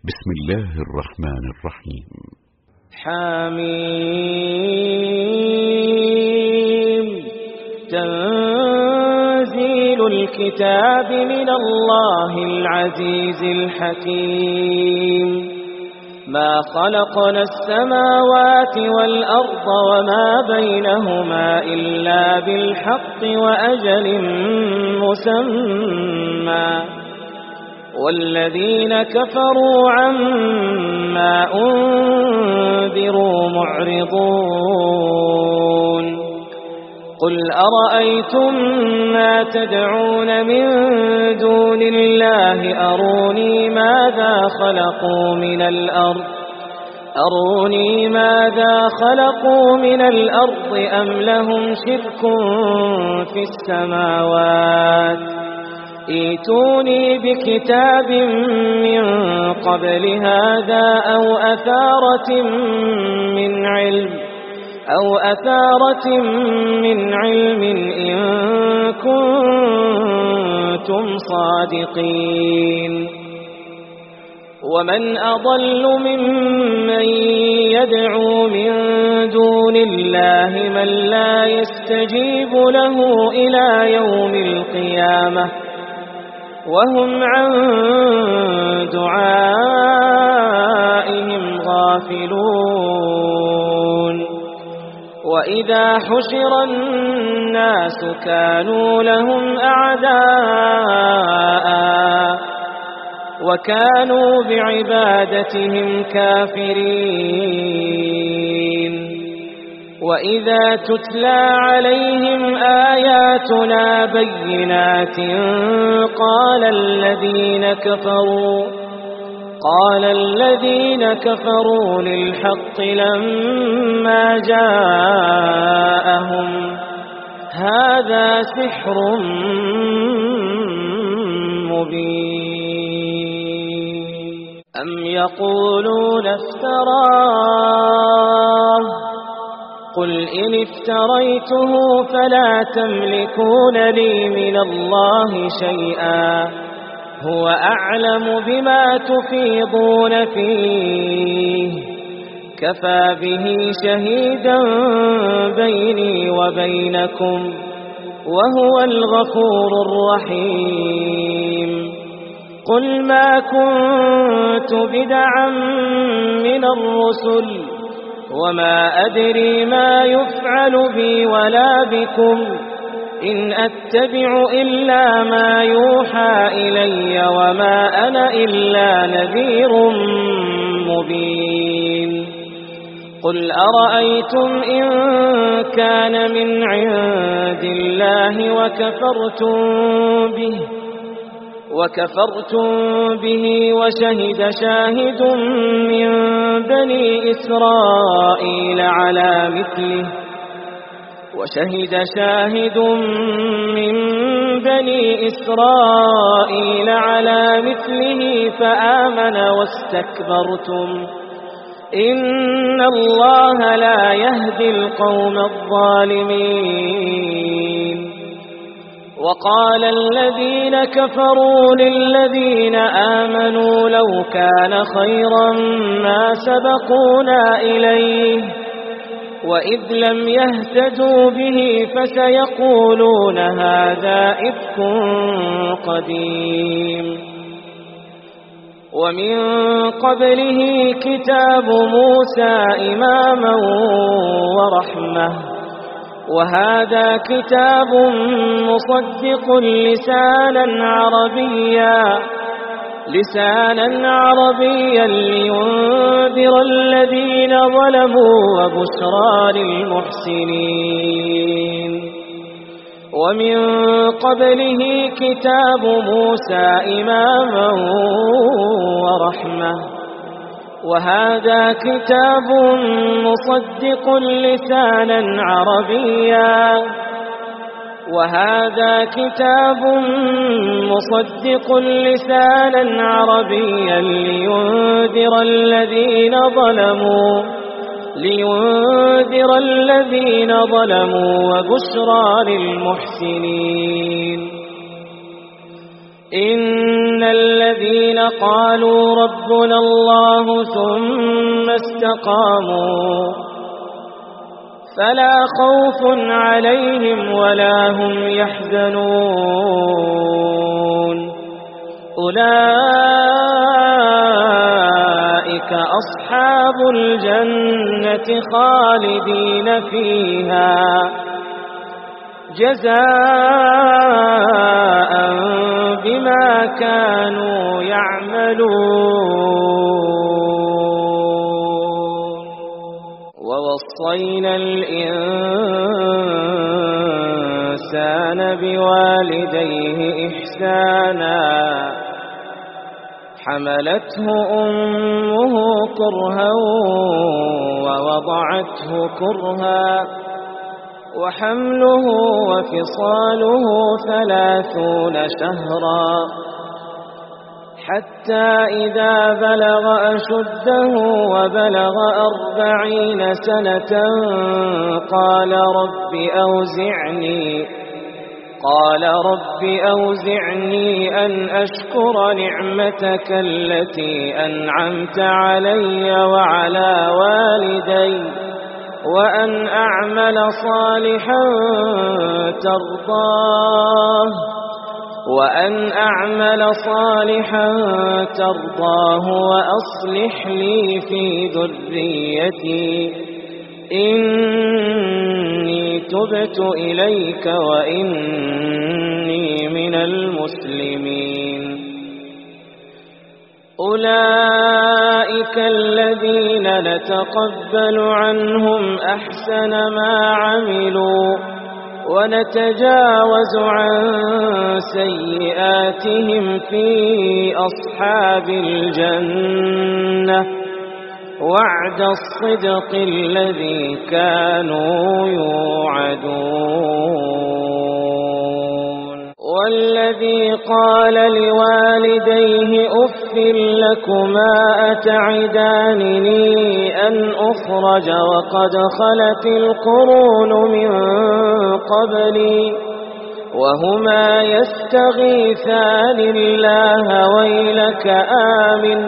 بسم الله الرحمن الرحيم. حميم. تنزيل الكتاب من الله العزيز الحكيم. ما خلقنا السماوات والأرض وما بينهما إلا بالحق وأجل مسمى، والذين كفروا عما أنذروا معرضون. قل أرأيتم ما تدعون من دون الله أروني ماذا خلقوا من الأرض أم لهم شرك في السماوات. ائتوني بكتاب من قبل هذا أو أثارة من علم إن كنتم صادقين. ومن أضل ممن يدعو من دون الله من لا يستجيب له إلى يوم القيامة وهم عن دعائهم غافلون. وإذا حشر الناس كانوا لهم أعداء وكانوا بعبادتهم كافرين. وإذا تتلى عليهم آياتنا بينات قال الذين كفروا للحق لما جاءهم هذا سحر مبين. أم يقولون افتراه قل إن افتريته فلا تملكون لي من الله شيئا هو أعلم بما تفيضون فيه كفى به شهيدا بيني وبينكم وهو الغفور الرحيم. قل ما كنت بدعا من الرسل وما أدري ما يفعل بي ولا بكم إن أتبع إلا ما يوحى إلي وما أنا إلا نذير مبين. قل أرأيتم إن كان من عند الله وكفرتم به وشهد شاهد من بني إسرائيل على مثله فآمن واستكبرتم إن الله لا يهدي القوم الظالمين. وقال الذين كفروا للذين آمنوا لو كان خيرا ما سبقونا إليه وإذ لم يهتدوا به فسيقولون هذا إفك قديم. ومن قبله كتاب موسى إماما ورحمة وهذا كتاب مصدق لسانا عربيا لينذر الذين ظلموا وبشرى للمحسنين. ومن قبله كتاب موسى إماما ورحمة وهذا كتاب مصدق لسانا عربيا لينذر الذين ظلموا وبشرى للمحسنين. إن الذين قالوا ربنا الله ثم استقاموا فلا خوف عليهم ولا هم يحزنون أولئك أصحاب الجنة خالدين فيها جزاء بما كانوا يعملون ووصينا الإنسان بوالديه إحسانا حملته أمه كرها ووضعته كرها وحمله وفصاله 30 شهرا حتى إذا بلغ أشده وبلغ 40 سنة قال رب أوزعني أن أشكر نعمتك التي أنعمت علي وعلى والدي وأن أعمل صالحا ترضاه وأصلح لي في ذريتي إني تبت إليك وإني من المسلمين أولئك الذين نتقبل عنهم أحسن ما عملوا ونتجاوز عن سيئاتهم في أصحاب الجنة وعد الصدق الذي كانوا يوعدون والذي قال لوالديه أف لكما أتعدانني أن أخرج وقد خلت القرون من قبلي وهما يستغيثان الله ويلك آمن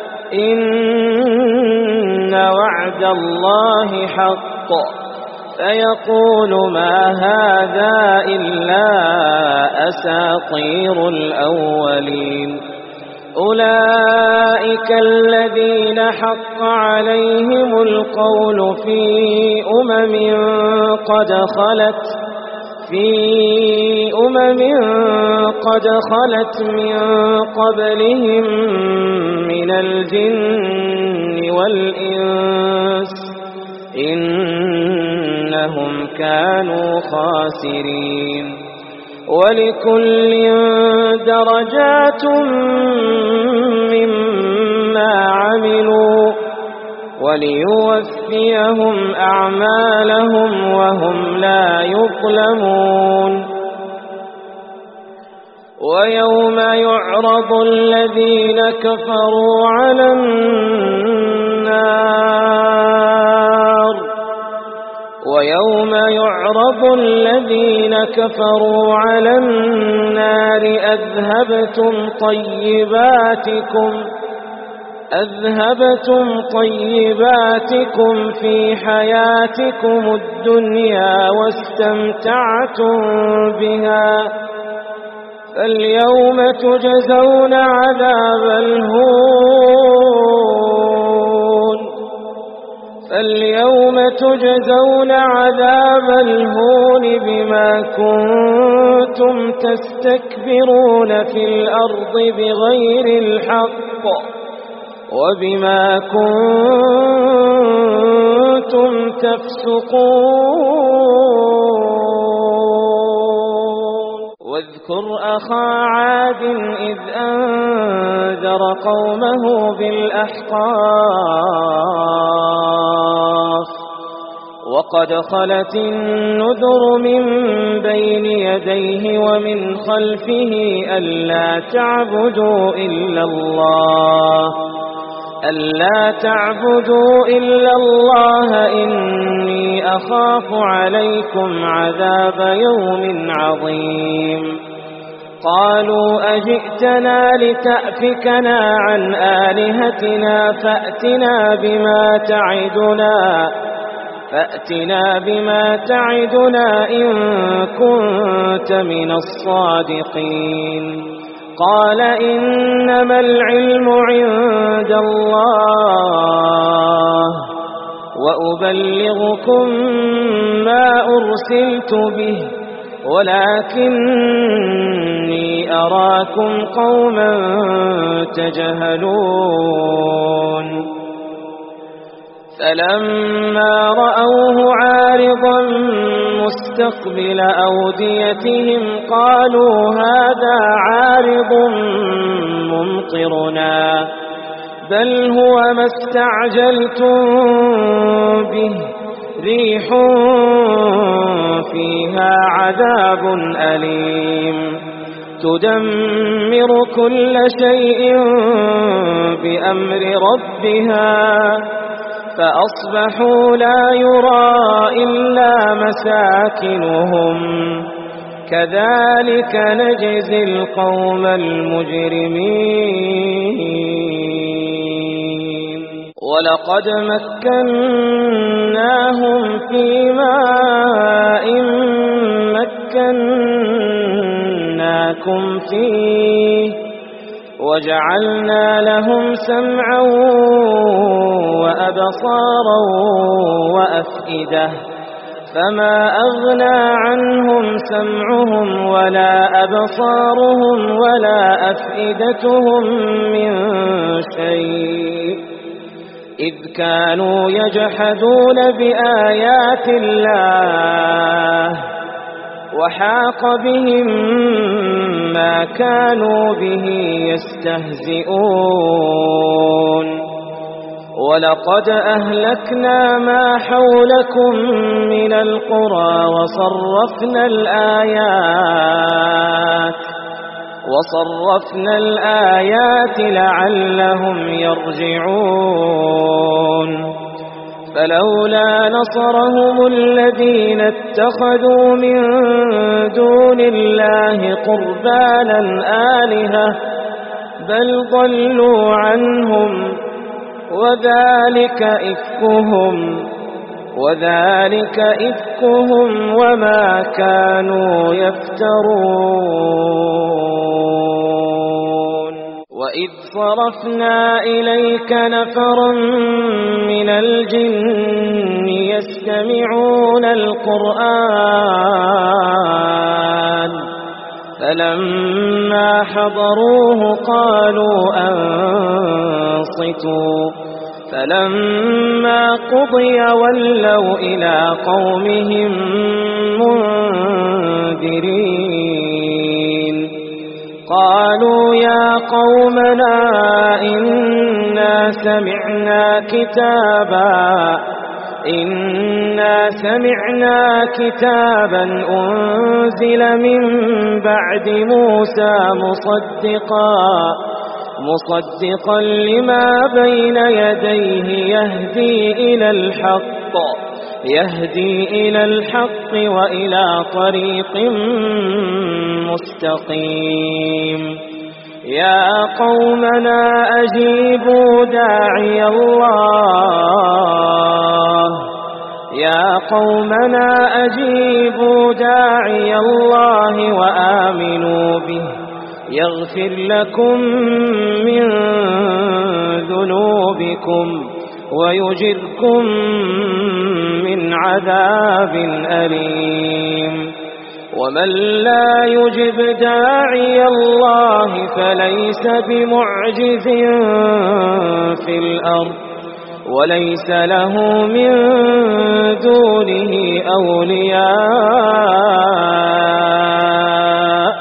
إن وعد الله حق فيقول ما هذا إلا أساطير الأولين أولئك الذين حق عليهم القول في أمم قد خلت من قبلهم من الجن والإنس إنهم كانوا خاسرين ولكل درجات مما عملوا وليوفيهم أعمالهم وهم لا يظلمون ويوم يعرض الذين كفروا على النار أذهبتم طيباتكم في حياتكم الدنيا واستمتعتم بها فاليوم تجزون عذاب الهون بما كنتم تستكبرون في الأرض بغير الحق وبما كنتم تفسقون واذكر أخا عاد إذ أنذر قومه بالأحقاف وقد خلت النذر من بين يديه ومن خلفه ألا تعبدوا إلا الله إني أخاف عليكم عذاب يوم عظيم قالوا أجئتنا لتأفكنا عن آلهتنا فأتنا بما تعدنا إن كنت من الصادقين قال إنما العلم عند الله وأبلغكم ما أرسلت به ولكني أراكم قوما تجهلون فلما رأوه عارضا مستقبل أوديتهم قالوا هذا عارض ممطرنا بل هو ما استعجلتم به ريح فيها عذاب أليم تدمر كل شيء بأمر ربها فأصبحوا لا يرى إلا مساكنهم كذلك نجزي القوم المجرمين ولقد مكناهم في ماء مكناكم فيه وجعلنا لهم سمعا وأبصارا وأفئدة فما أغنى عنهم سمعهم ولا أبصارهم ولا أفئدتهم من شيء إذ كانوا يجحدون بآيات الله وحاق بهم ما كانوا به يستهزئون ولقد أهلكنا ما حولكم من القرى وصرفنا الآيات لعلهم يرجعون فلولا نصرهم الذين اتخذوا من دون الله قربانا آلهة بل ضلوا عنهم وذلك إفكهم وما كانوا يفترون وإذ صرفنا إليك نفرا من الجن يستمعون القرآن فلما حضروه قالوا أنصتوا فلما قضي ولوا إلى قومهم منذرين قالوا يا قومنا إنا سمعنا كتابا أنزل من بعد موسى مصدقا لما بين يديه يهدي إلى الحق وإلى طريق مستقيم يا قومنا أجيبوا داعي الله وآمنوا به يغفر لكم من ذنوبكم ويجركم من عذاب أليم ومن لا يجب داعي الله فليس بمعجز في الأرض وليس له من دونه أولياء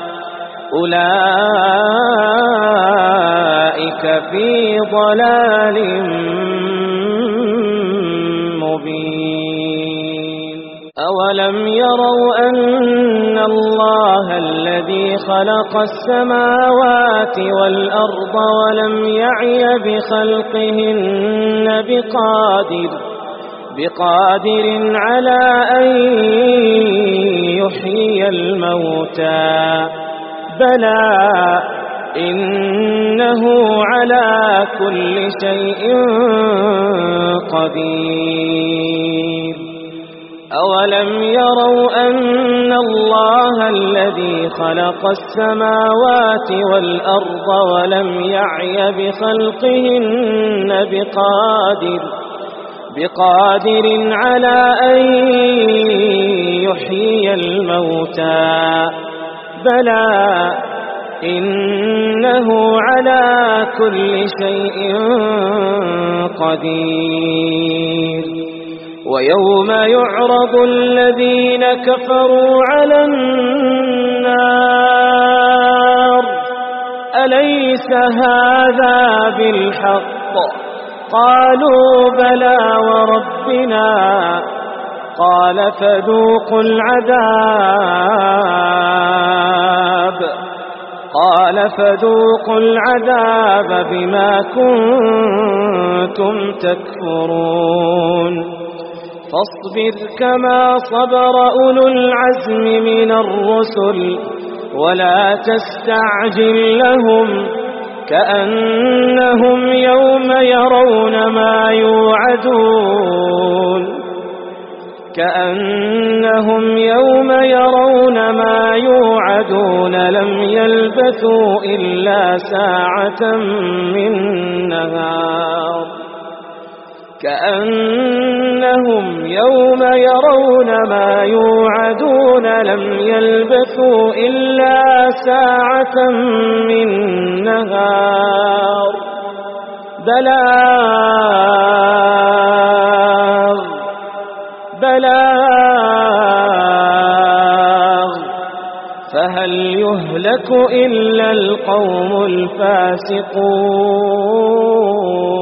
أولئك في ضلال مبين أولم يروا أن الله الذي خلق السماوات والأرض ولم يعي بخلقهن بقادر على أن يحيي الموتى بلى إنه على كل شيء قدير أولم يروا أن الله الذي خلق السماوات والأرض ولم يعي بخلقهن بقادر على أن يحيي الموتى بلى إنه على كل شيء قدير ويوم يعرض الذين كفروا على النار أليس هذا بالحق قالوا بلى وربنا قال فذوقوا العذاب بما كنتم تكفرون فاصبر كما صبر أولو العزم من الرسل ولا تستعجل لهم كأنهم يوم يرون ما يوعدون لم يلبثوا إلا ساعة من نهار كأنهم يوم يرون ما يوعدون لم يلبثوا إلا ساعة من نهار بلاغ فهل يهلك إلا القوم الفاسقون